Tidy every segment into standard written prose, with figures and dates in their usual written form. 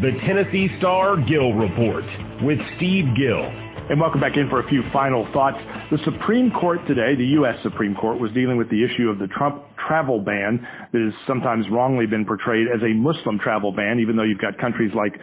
The Tennessee Star Gill Report with Steve Gill. And welcome back in for a few final thoughts. The Supreme Court today, the U.S. Supreme Court, was dealing with the issue of the Trump travel ban that has sometimes wrongly been portrayed as a Muslim travel ban, even though you've got countries like,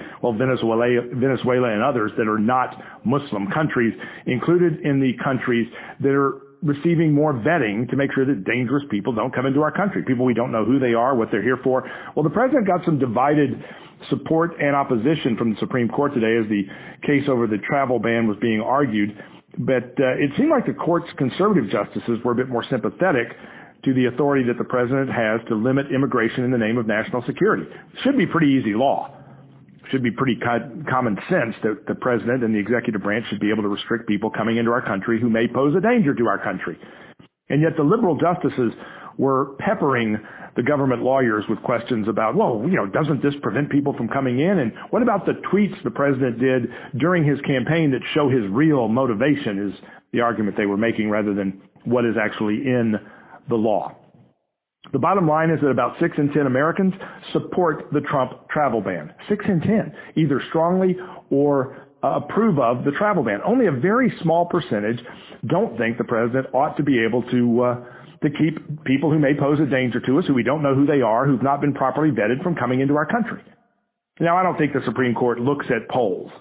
Venezuela and others that are not Muslim countries included in the countries that are receiving more vetting to make sure that dangerous people don't come into our country, people we don't know who they are, what they're here for. Well, the president got some divided support and opposition from the Supreme Court today as the case over the travel ban was being argued. But it seemed like the court's conservative justices were a bit more sympathetic to the authority that the president has to limit immigration in the name of national security. Should be pretty easy law. Should be pretty common sense that the president and the executive branch should be able to restrict people coming into our country who may pose a danger to our country. And yet the liberal justices were peppering the government lawyers with questions about, doesn't this prevent people from coming in? And what about the tweets the president did during his campaign that show his real motivation, is the argument they were making, rather than what is actually in the law. The bottom line is that about 6 in 10 Americans support the Trump travel ban. 6 in 10, either strongly or approve of the travel ban. Only a very small percentage don't think the president ought to be able to keep people who may pose a danger to us, who we don't know who they are, who've not been properly vetted, from coming into our country. Now, I don't think the Supreme Court looks at polls,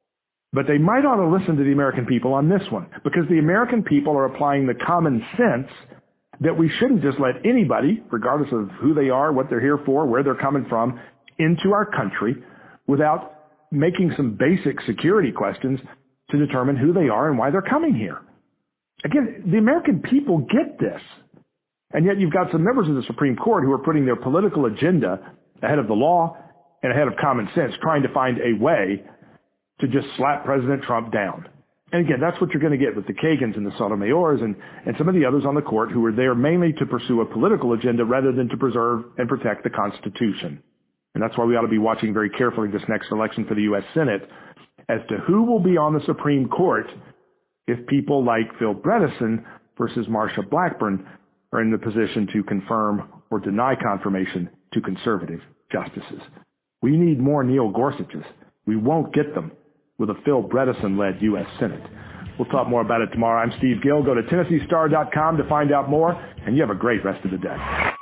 but they might ought to listen to the American people on this one, because the American people are applying the common sense that we shouldn't just let anybody, regardless of who they are, what they're here for, where they're coming from, into our country without making some basic security questions to determine who they are and why they're coming here. Again, the American people get this. And yet you've got some members of the Supreme Court who are putting their political agenda ahead of the law and ahead of common sense, trying to find a way to just slap President Trump down. And again, that's what you're going to get with the Kagans and the Sotomayors and some of the others on the court who are there mainly to pursue a political agenda rather than to preserve and protect the Constitution. And that's why we ought to be watching very carefully this next election for the U.S. Senate as to who will be on the Supreme Court if people like Phil Bredesen versus Marsha Blackburn are in the position to confirm or deny confirmation to conservative justices. We need more Neil Gorsuches. We won't get them with a Phil Bredesen-led U.S. Senate. We'll talk more about it tomorrow. I'm Steve Gill. Go to TennesseeStar.com to find out more, and you have a great rest of the day.